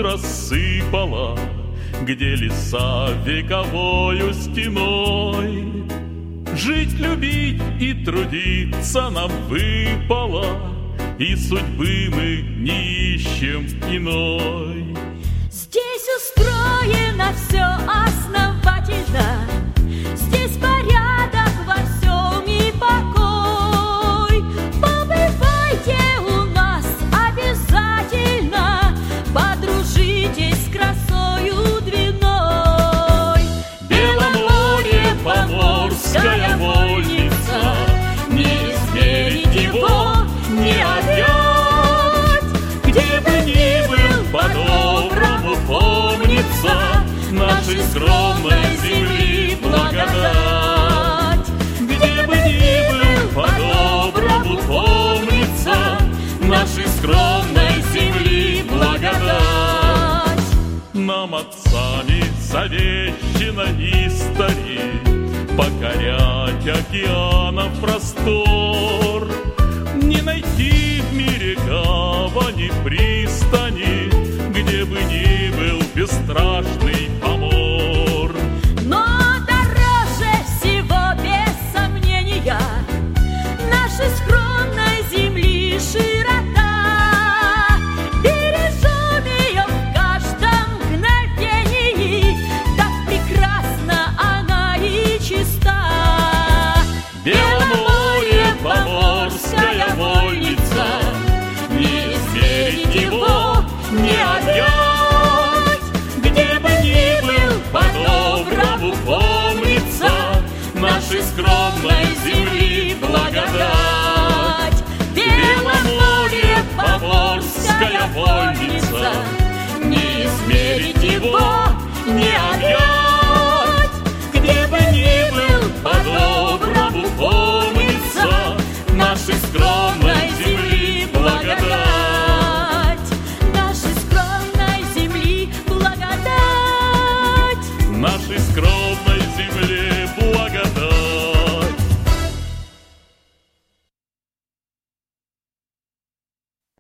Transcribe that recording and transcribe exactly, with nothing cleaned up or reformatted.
бы рассыпала, где леса вековою стеной. Жить, любить и трудиться нам выпало, и судьбы мы не ищем иной. Здесь устроено все основательно, здесь порядок во всем и покой. Побывайте у нас обязательно, подружитесь с красою двиной. Беломорье, Поморская вольница, не измерить его, не объять. Где бы ни был, по-доброму помнится нашей скромной земли благодать. Где бы ни был, по-доброму помнится нашей скромной земли благодать. Нам отцами завещено истори покорять океанов простор, не найти в мире гавани, пристани, где бы ни был бесстрашный Помор. Но дороже всего, без сомнения, нашей скромной земли широта. Бережем ее в каждом мгновении, так прекрасна она и чиста. Беломорье, Поморская вольница, не измерить его, не объять. Где бы ни был, по-доброму помнится нашей скромной земли благодать. Беломорье, Поморская вольница, не измерить его, не объять.